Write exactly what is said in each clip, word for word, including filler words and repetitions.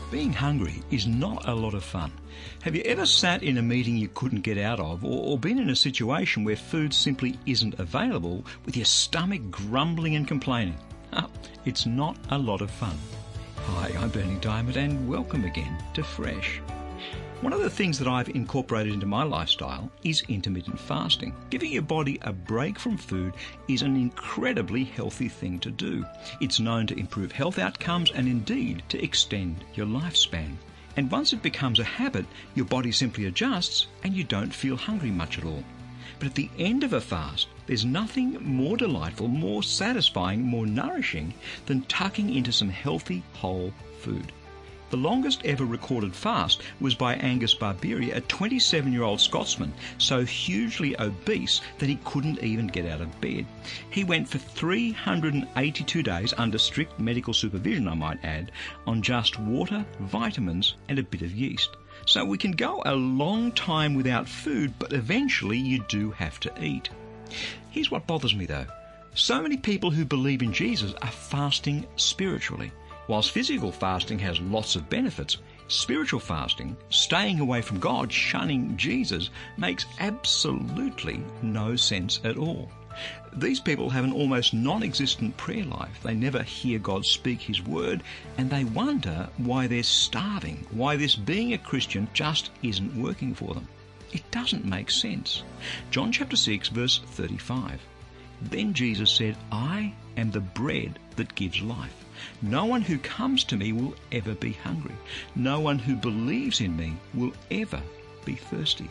Being hungry is not a lot of fun. Have you ever sat in a meeting you couldn't get out of, or, or been in a situation where food simply isn't available with your stomach grumbling and complaining? Oh, it's not a lot of fun. Hi, I'm Bernie Diamond and welcome again to Fresh. One of the things that I've incorporated into my lifestyle is intermittent fasting. Giving your body a break from food is an incredibly healthy thing to do. It's known to improve health outcomes and indeed to extend your lifespan. And once it becomes a habit, your body simply adjusts and you don't feel hungry much at all. But at the end of a fast, there's nothing more delightful, more satisfying, more nourishing than tucking into some healthy, whole food. The longest ever recorded fast was by Angus Barbieri, a twenty-seven-year-old Scotsman, so hugely obese that he couldn't even get out of bed. He went for three hundred eighty-two days, under strict medical supervision I might add, on just water, vitamins and a bit of yeast. So we can go a long time without food, but eventually you do have to eat. Here's what bothers me though. So many people who believe in Jesus are fasting spiritually. Whilst physical fasting has lots of benefits, spiritual fasting, staying away from God, shunning Jesus, makes absolutely no sense at all. These people have an almost non-existent prayer life. They never hear God speak his word, and they wonder why they're starving, why this being a Christian just isn't working for them. It doesn't make sense. John chapter six, verse thirty-five. Then Jesus said, I am the bread that gives life. No one who comes to me will ever be hungry. No one who believes in me will ever be thirsty.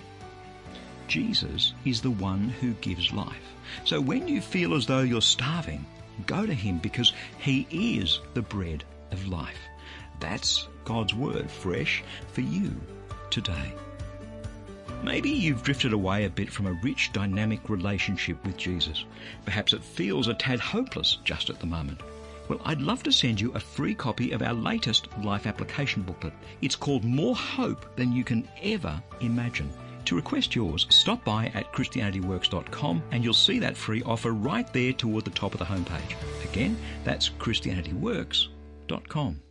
Jesus is the one who gives life. So when you feel as though you're starving, go to him because he is the bread of life. That's God's word, fresh for you today. Maybe you've drifted away a bit from a rich, dynamic relationship with Jesus. Perhaps it feels a tad hopeless just at the moment. Well, I'd love to send you a free copy of our latest life application booklet. It's called More Hope Than You Can Ever Imagine. To request yours, stop by at Christianity Works dot com and you'll see that free offer right there toward the top of the homepage. Again, that's Christianity Works dot com.